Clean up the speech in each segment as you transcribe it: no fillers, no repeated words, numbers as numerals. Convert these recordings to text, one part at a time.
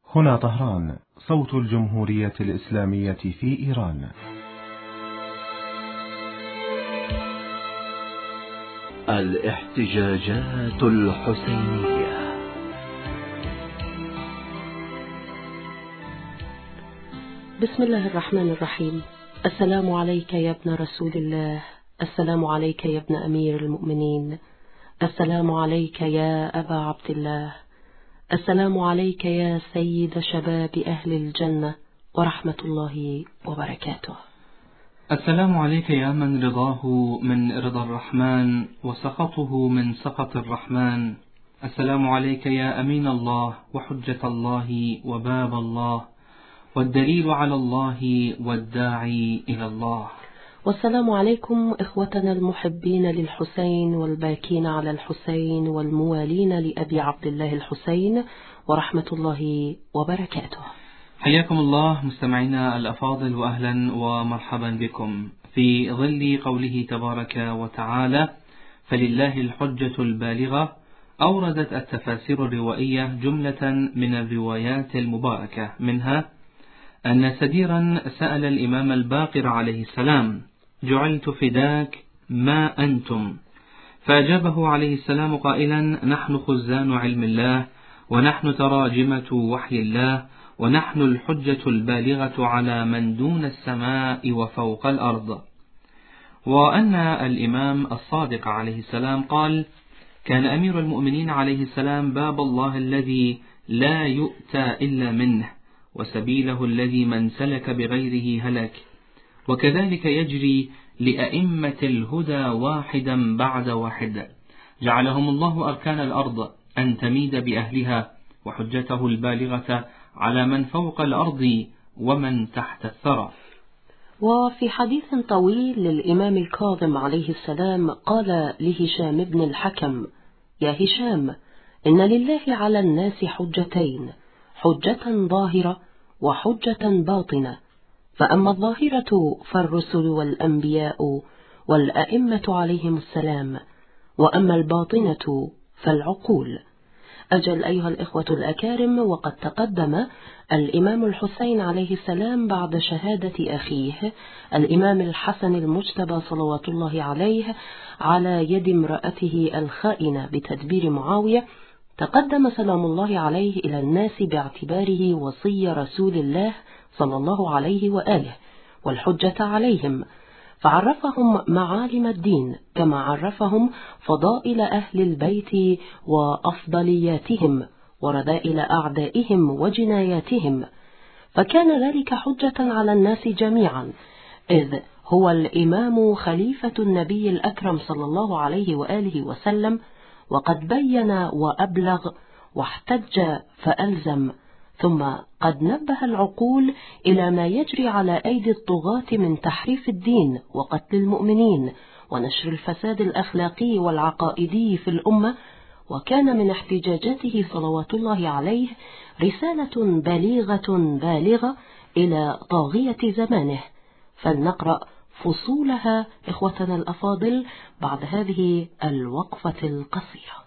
هنا طهران، صوت الجمهورية الإسلامية في إيران. الاحتجاجات الحسينية. بسم الله الرحمن الرحيم. السلام عليك يا ابن رسول الله، السلام عليك يا ابن أمير المؤمنين، السلام عليك يا أبا عبد الله، السلام عليك يا سيد شباب أهل الجنة ورحمة الله وبركاته. السلام عليك يا من رضاه من رضا الرحمن وسخطه من سخط الرحمن. السلام عليك يا أمين الله وحجة الله وباب الله والدليل على الله والداعي إلى الله. والسلام عليكم إخوتنا المحبين للحسين والباكين على الحسين والموالين لأبي عبد الله الحسين ورحمة الله وبركاته. حياكم الله مستمعينا الأفاضل، وأهلا ومرحبا بكم في ظل قوله تبارك وتعالى: فلله الحجة البالغة. أوردت التفاسير الروائية جملة من الروايات المباركة، منها أن سديرا سأل الإمام الباقر عليه السلام: جعلت فداك ما أنتم؟ فأجابه عليه السلام قائلا: نحن خزان علم الله، ونحن تراجمة وحي الله، ونحن الحجة البالغة على من دون السماء وفوق الأرض. وأن الإمام الصادق عليه السلام قال: كان أمير المؤمنين عليه السلام باب الله الذي لا يؤتى إلا منه، وسبيله الذي من سلك بغيره هلك. وكذلك يجري لأئمة الهدى واحدا بعد واحد، جعلهم الله أركان الأرض أن تميد بأهلها، وحجته البالغة على من فوق الأرض ومن تحت الثرى. وفي حديث طويل للإمام الكاظم عليه السلام قال لهشام بن الحكم: يا هشام، إن لله على الناس حجتين، حجة ظاهرة وحجة باطنة، فأما الظاهرة فالرسل والأنبياء والأئمة عليهم السلام، وأما الباطنة فالعقول. أجل أيها الإخوة الأكارم، وقد تقدم الإمام الحسين عليه السلام بعد شهادة أخيه الإمام الحسن المجتبى صلوات الله عليه على يد امرأته الخائنة بتدبير معاوية، تقدم سلام الله عليه إلى الناس باعتباره وصي رسول الله صلى الله عليه وآله والحجة عليهم، فعرفهم معالم الدين كما عرفهم فضائل أهل البيت وأفضلياتهم ورذائل أعدائهم وجناياتهم، فكان ذلك حجة على الناس جميعا، إذ هو الإمام خليفة النبي الأكرم صلى الله عليه وآله وسلم، وقد بين وأبلغ واحتج فألزم، ثم قد نبه العقول إلى ما يجري على أيدي الطغاة من تحريف الدين وقتل المؤمنين ونشر الفساد الأخلاقي والعقائدي في الأمة. وكان من احتجاجاته صلوات الله عليه رسالة بالغة إلى طاغية زمانه، فلنقرأ فصولها إخوتنا الأفاضل بعد هذه الوقفة القصيرة.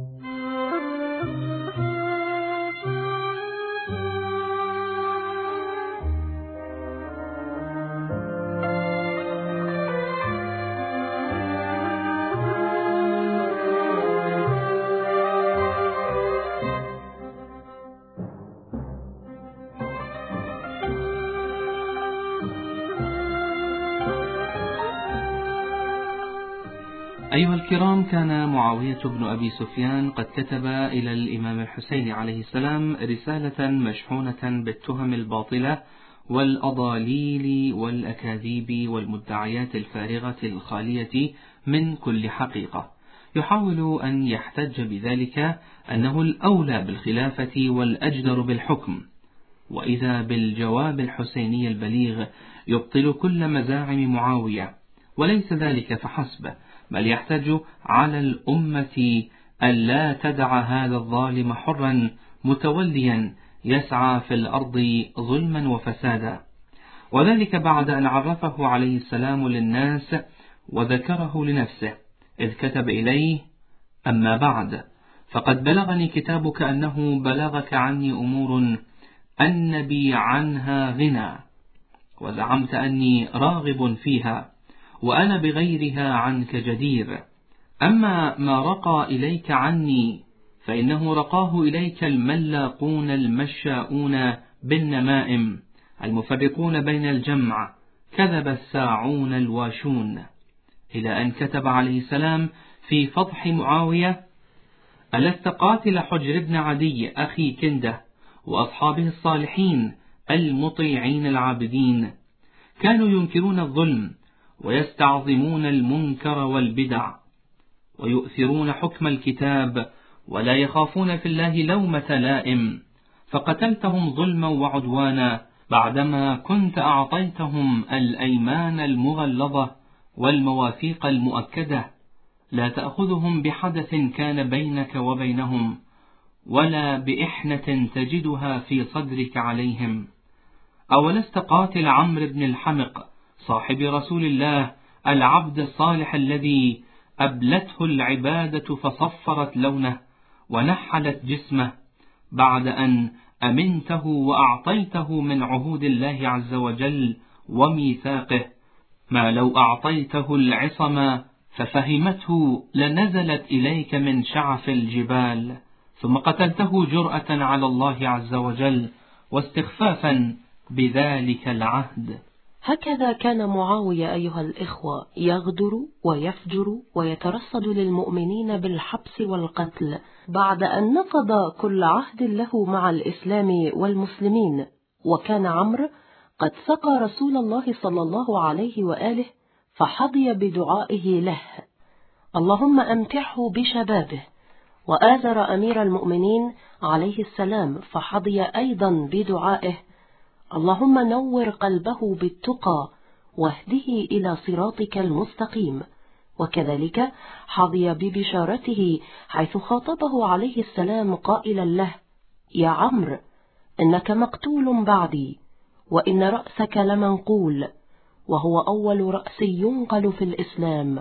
أيها الكرام، كان معاوية بن أبي سفيان قد كتب إلى الإمام الحسين عليه السلام رسالة مشحونة بالتهم الباطلة والأضاليل والأكاذيب والمدعيات الفارغة الخالية من كل حقيقة، يحاول أن يحتج بذلك أنه الأولى بالخلافة والأجدر بالحكم، وإذا بالجواب الحسيني البليغ يبطل كل مزاعم معاوية. وليس ذلك فحسب، بل يحتج على الأمة ألا تدع هذا الظالم حرا متوليا يسعى في الأرض ظلما وفسادا، وذلك بعد أن عرفه عليه السلام للناس وذكره لنفسه، إذ كتب إليه: أما بعد، فقد بلغني كتابك أنه بلغك عني أمور أن بي عنها غنى، وزعمت أني راغب فيها، وأنا بغيرها عنك جدير. أما ما رقى إليك عني فإنه رقاه إليك الملاقون المشاؤون بالنمائم المفرقون بين الجمع، كذب الساعون الواشون. إلى أن كتب عليه السلام في فضح معاوية: ألست قاتل حجر بن عدي أخي كندة وأصحابه الصالحين المطيعين العابدين؟ كانوا ينكرون الظلم ويستعظمون المنكر والبدع، ويؤثرون حكم الكتاب، ولا يخافون في الله لومة لائم، فقتلتهم ظلما وعدوانا بعدما كنت أعطيتهم الأيمان المغلظة والمواثيق المؤكدة، لا تأخذهم بحدث كان بينك وبينهم، ولا بإحنة تجدها في صدرك عليهم. أولست قاتل عمرو بن الحمق صاحب رسول الله العبد الصالح الذي أبلته العبادة فصفرت لونه ونحلت جسمه، بعد أن أمنته وأعطيته من عهود الله عز وجل وميثاقه ما لو أعطيته العصم ففهمته لنزلت إليك من شعف الجبال، ثم قتلته جرأة على الله عز وجل واستخفافا بذلك العهد. هكذا كان معاوية أيها الإخوة يغدر ويفجر ويترصد للمؤمنين بالحبس والقتل بعد أن نقض كل عهد له مع الإسلام والمسلمين. وكان عمرو قد سقى رسول الله صلى الله عليه وآله فحظي بدعائه له: اللهم أمتعه بشبابه. وآذر أمير المؤمنين عليه السلام فحظي أيضا بدعائه: اللهم نور قلبه بالتقى واهده إلى صراطك المستقيم. وكذلك حظي ببشارته حيث خاطبه عليه السلام قائلا له: يا عمرو إنك مقتول بعدي، وإن رأسك لمنقول، وهو أول رأس ينقل في الإسلام،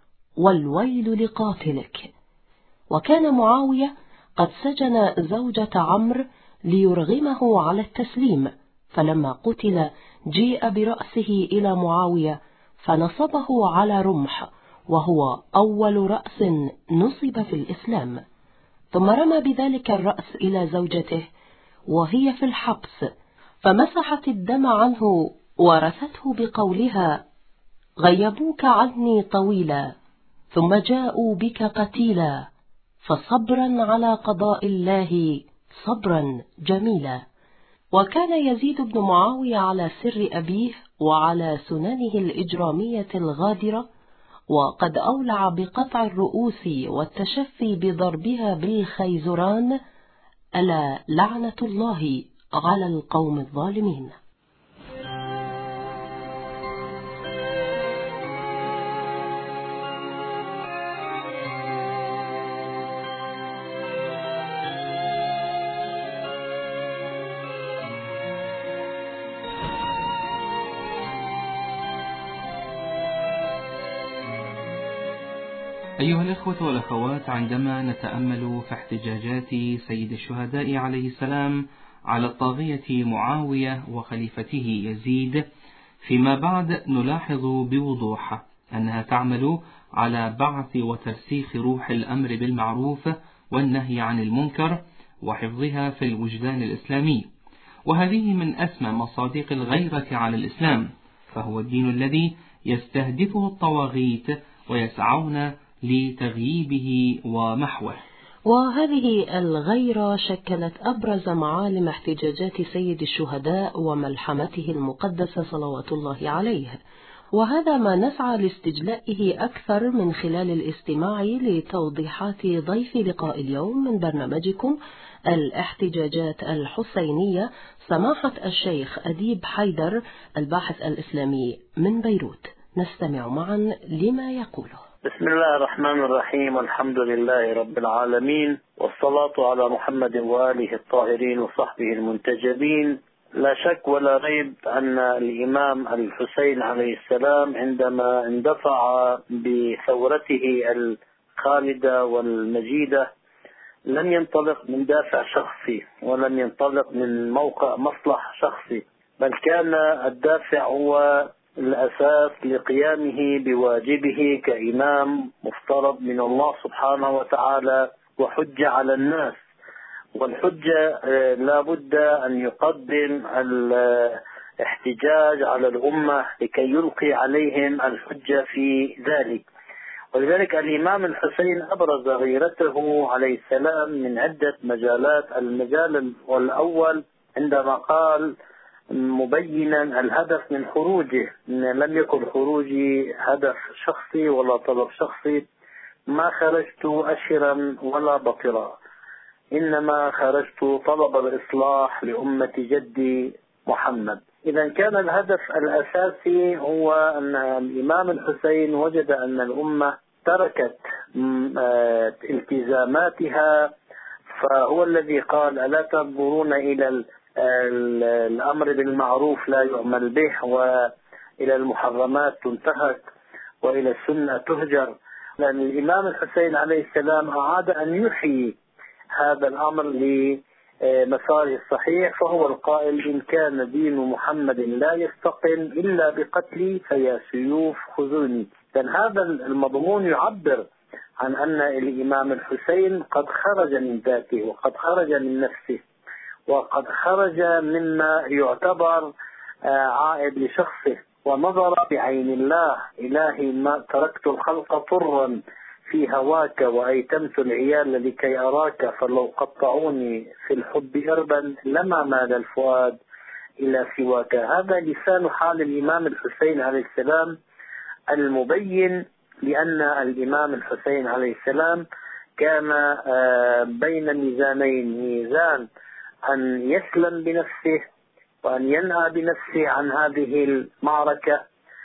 والويل لقاتلك. وكان معاوية قد سجن زوجة عمرو ليرغمه على التسليم، فلما قتل جيء برأسه إلى معاوية فنصبه على رمح، وهو أول رأس نصب في الإسلام، ثم رمى بذلك الرأس إلى زوجته وهي في الحبس، فمسحت الدم عنه ورثته بقولها: غيبوك عني طويلا ثم جاءوا بك قتيلا، فصبرا على قضاء الله صبرا جميلا. وكان يزيد بن معاوية على سر أبيه وعلى سننه الإجرامية الغادرة، وقد أولع بقطع الرؤوس والتشفي بضربها بالخيزران، ألا لعنة الله على القوم الظالمين. أيها الإخوة والأخوات، عندما نتأمل في احتجاجات سيد الشهداء عليه السلام على الطاغية معاوية وخليفته يزيد فيما بعد، نلاحظ بوضوح أنها تعمل على بعث وترسيخ روح الأمر بالمعروف والنهي عن المنكر وحفظها في الوجدان الإسلامي، وهذه من أسمى مصادق الغيرة على الإسلام، فهو الدين الذي يستهدفه الطواغيت ويسعون لتغييبه ومحوه. وهذه الغيرة شكلت أبرز معالم احتجاجات سيد الشهداء وملحمته المقدسة صلوات الله عليه، وهذا ما نسعى لاستجلائه أكثر من خلال الاستماع لتوضيحات ضيف لقاء اليوم من برنامجكم الاحتجاجات الحسينية، سماحة الشيخ أديب حيدر، الباحث الإسلامي من بيروت. نستمع معا لما يقوله. بسم الله الرحمن الرحيم، والحمد لله رب العالمين، والصلاة على محمد وآله الطاهرين وصحبه المنتجبين. لا شك ولا ريب أن الإمام الحسين عليه السلام عندما اندفع بثورته الخالدة والمجيدة لم ينطلق من دافع شخصي ولم ينطلق من موقع مصلح شخصي، بل كان الدافع هو الأساس لقيامه بواجبه كإمام مفترض من الله سبحانه وتعالى وحجة على الناس. والحجة لا بد أن يقدم الاحتجاج على الأمة لكي يلقي عليهم الحجة في ذلك. ولذلك الإمام الحسين أبرز غيرته عليه السلام من عدة مجالات. المجال الأول عندما قال مبينا الهدف من خروجه، إن لم يكن خروجي هدف شخصي ولا طلب شخصي، ما خرجت أشرا ولا بطرا، إنما خرجت طلب الإصلاح لأمة جدي محمد. إذا كان الهدف الأساسي هو أن الإمام الحسين وجد أن الأمة تركت التزاماتها، فهو الذي قال ألا تنظرون إلى الأمر بالمعروف لا يعمل به، وإلى المحرمات تنتهك، وإلى السنة تهجر. لأن الإمام الحسين عليه السلام أراد أن يحيي هذا الأمر لمساره الصحيح، فهو القائل إن كان دين محمد لا يستقم إلا بقتلي فيا سيوف خذوني. لأن هذا المضمون يعبر عن أن الإمام الحسين قد خرج من ذاته وقد خرج من نفسه وقد خرج مما يعتبر عائد لشخصه، ونظر بعين الله إلهي ما تركت الخلق طرا في هواك وأيتمت العيال لكي أراك، فلو قطعوني في الحب إربا لما مال الفؤاد إلى سواك. هذا لسان حال الإمام الحسين عليه السلام المبين لأن الإمام الحسين عليه السلام كان بين ميزانين، ميزان أن يسلم بنفسه وأن ينهى بنفسه عن هذه المعركة،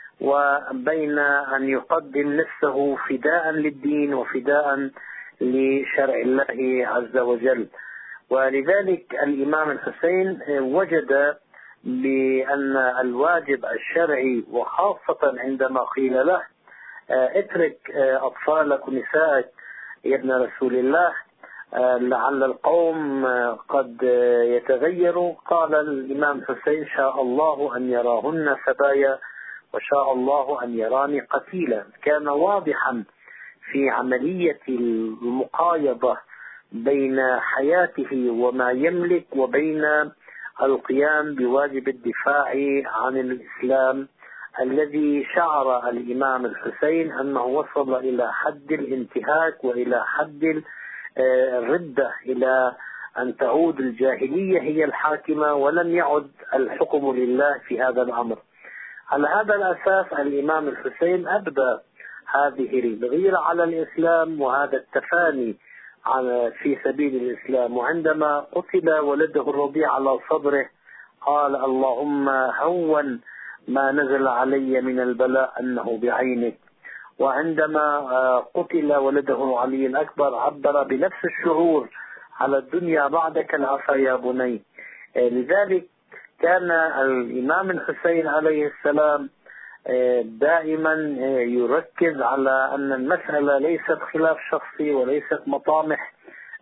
وبين أن يقدم نفسه فداء للدين وفداء لشرع الله عز وجل. ولذلك الإمام الحسين وجد بأن الواجب الشرعي، وخاصة عندما قيل له اترك أطفالك ونسائك يا ابن رسول الله لعل القوم قد يتغيروا، قال الإمام حسين شاء الله أن يراهن سبايا وشاء الله أن يراني قتيلا. كان واضحا في عملية المقايضة بين حياته وما يملك وبين القيام بواجب الدفاع عن الإسلام الذي شعر الإمام الحسين أنه وصل إلى حد الانتهاك وإلى حد الردة، إلى أن تعود الجاهلية هي الحاكمة ولم يعد الحكم لله في هذا الأمر. على هذا الأساس الإمام الحسين أبدى هذه الغيرة على الإسلام وهذا التفاني في سبيل الإسلام. وعندما قتل ولده الرضيع على صدره قال اللهم هون ما نزل علي من البلاء أنه بعينك. وعندما قتل ولده علي الأكبر عبر بنفس الشعور على الدنيا بعدك العفا يا بني. لذلك كان الإمام الحسين عليه السلام دائما يركز على أن المسألة ليست خلاف شخصي وليست مطامح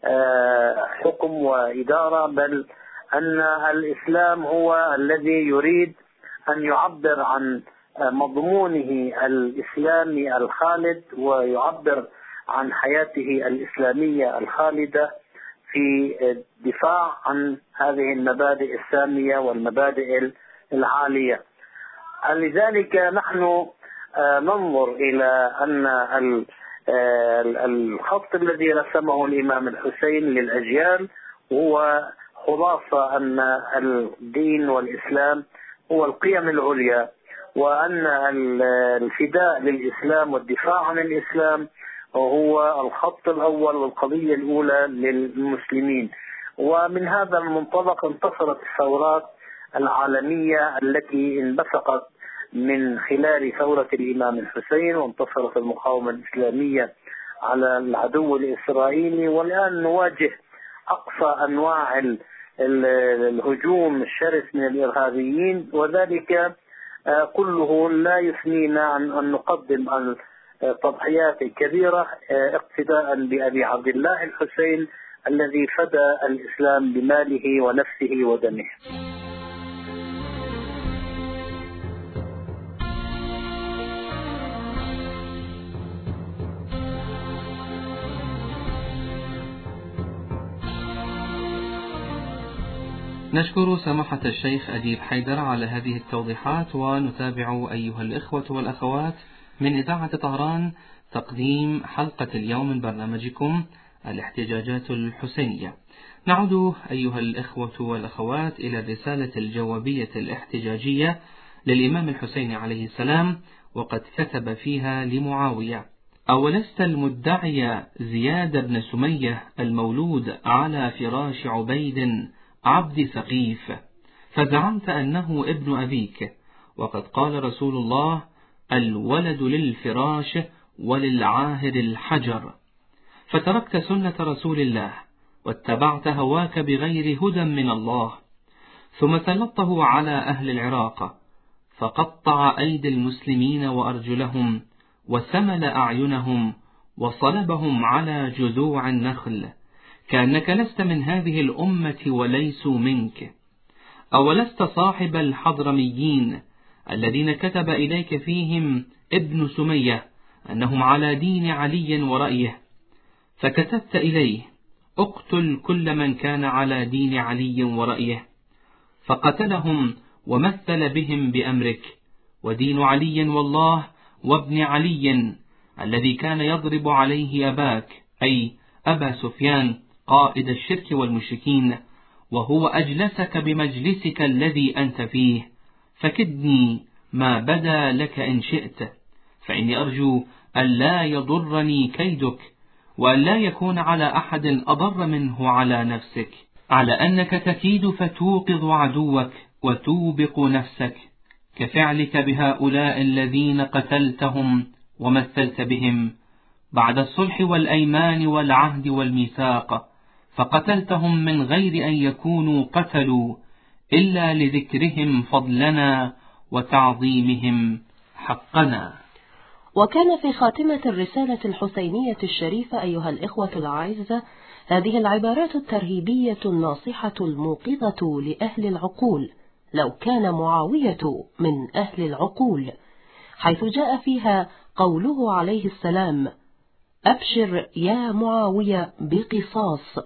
حكم وإدارة، بل أن الإسلام هو الذي يريد أن يعبر عن مضمونه الإسلامي الخالد ويعبر عن حياته الإسلامية الخالدة في الدفاع عن هذه المبادئ السامية والمبادئ العالية. لذلك نحن ننظر إلى أن الخط الذي رسمه الإمام الحسين للأجيال هو خلاصة أن الدين والإسلام هو القيم العليا، وأن الفداء للإسلام والدفاع عن الإسلام وهو الخط الأول والقضية الأولى للمسلمين. ومن هذا المنطلق انتصرت الثورات العالمية التي انبثقت من خلال ثورة الإمام الحسين، وانتصرت المقاومة الإسلامية على العدو الإسرائيلي. والآن نواجه أقصى أنواع الهجوم الشرس من الإرهابيين، وذلك كله لا يثنينا عن أن نقدم التضحيات الكبيرة اقتداء بأبي عبد الله الحسين الذي فدى الإسلام بماله ونفسه ودمه. نشكر سماحة الشيخ أديب حيدر على هذه التوضيحات، ونتابع أيها الإخوة والأخوات من إذاعة طهران تقديم حلقة اليوم من برنامجكم الاحتجاجات الحسينية. نعود أيها الإخوة والأخوات إلى الرسالة الجوابية الاحتجاجية للإمام الحسين عليه السلام، وقد كتب فيها لمعاوية: أولست المدعي زياد بن سمية المولود على فراش عبيد عبد ثقيف، فزعمت أنه ابن أبيك، وقد قال رسول الله: الولد للفراش وللعاهر الحجر، فتركت سنة رسول الله واتبعت هواك بغير هدى من الله، ثم سلطته على أهل العراق فقطع أيدي المسلمين وأرجلهم وسمل أعينهم وصلبهم على جذوع النخل، كأنك لست من هذه الأمة وليسوا منك. أولست صاحب الحضرميين الذين كتب إليك فيهم ابن سمية أنهم على دين علي ورأيه، فكتبت إليه: اقتل كل من كان على دين علي ورأيه، فقتلهم ومثل بهم بأمرك، ودين علي والله وابن علي الذي كان يضرب عليه أباك، أي أبا سفيان قائد الشرك والمشركين، وهو أجلسك بمجلسك الذي أنت فيه، فكدني ما بدا لك إن شئت، فإني أرجو أن لا يضرني كيدك، وأن لا يكون على أحد أضر منه على نفسك، على أنك تكيد فتوقظ عدوك وتوبق نفسك، كفعلك بهؤلاء الذين قتلتهم ومثلت بهم بعد الصلح والأيمان والعهد والميثاق، فقتلتهم من غير أن يكونوا قتلوا إلا لذكرهم فضلنا وتعظيمهم حقنا. وكان في خاتمة الرسالة الحسينية الشريفة أيها الإخوة الأعزة هذه العبارات الترهيبية الناصحة الموقظة لأهل العقول، لو كان معاوية من أهل العقول، حيث جاء فيها قوله عليه السلام: أبشر يا معاوية بقصاص،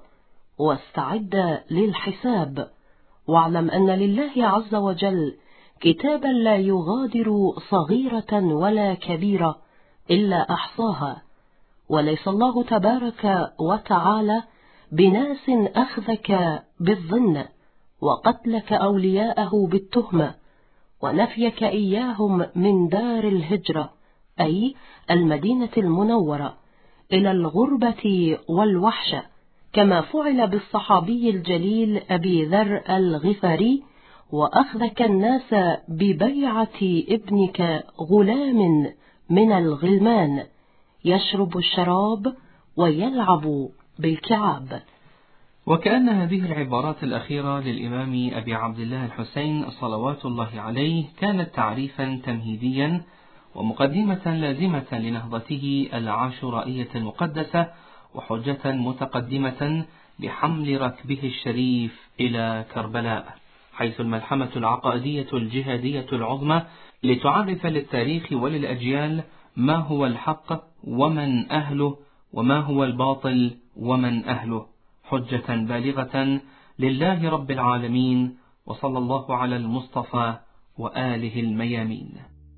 واستعد للحساب، واعلم أن لله عز وجل كتابا لا يغادر صغيرة ولا كبيرة إلا أحصاها، وليس الله تبارك وتعالى بناس أخذك بالظن وقتلك أولياءه بالتهمة ونفيك إياهم من دار الهجرة، أي المدينة المنورة، إلى الغربة والوحشة، كما فعل بالصحابي الجليل أبي ذر الغفاري، وأخذك الناس ببيعة ابنك غلام من الغلمان يشرب الشراب ويلعب بالكعاب. وكأن هذه العبارات الأخيرة للإمام أبي عبد الله الحسين صلوات الله عليه كانت تعريفا تمهيديا ومقدمة لازمة لنهضته العاشورائية المقدسة، وحجة متقدمة بحمل ركبه الشريف إلى كربلاء، حيث الملحمة العقائدية الجهادية العظمى لتعرف للتاريخ وللأجيال ما هو الحق ومن أهله، وما هو الباطل ومن أهله، حجة بالغة لله رب العالمين، وصلى الله على المصطفى وآله الميامين.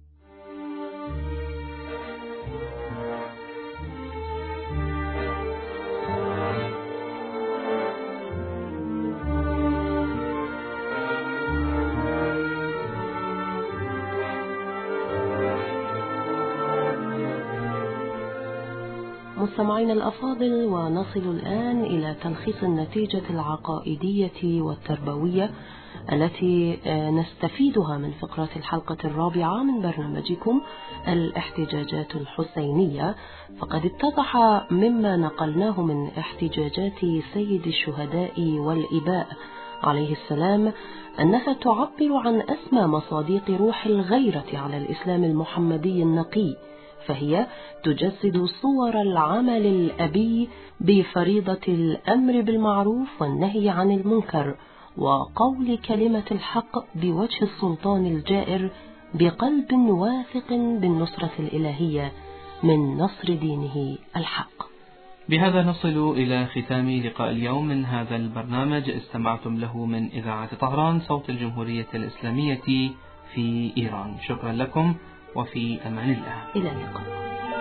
مستمعينا الأفاضل، ونصل الآن إلى تلخيص النتيجة العقائدية والتربوية التي نستفيدها من فقرة الحلقة الرابعة من برنامجكم الاحتجاجات الحسينية. فقد اتضح مما نقلناه من احتجاجات سيد الشهداء والإباء عليه السلام أنها تعبر عن أسمى مصادق روح الغيرة على الإسلام المحمدي النقي، فهي تجسد صور العمل الأبي بفريضة الأمر بالمعروف والنهي عن المنكر وقول كلمة الحق بوجه السلطان الجائر بقلب واثق بالنصرة الإلهية من نصر دينه الحق. بهذا نصل إلى ختام لقاء اليوم من هذا البرنامج استمعتم له من إذاعة طهران صوت الجمهورية الإسلامية في إيران. شكرا لكم وفي أمان الله. إلى اللقاء.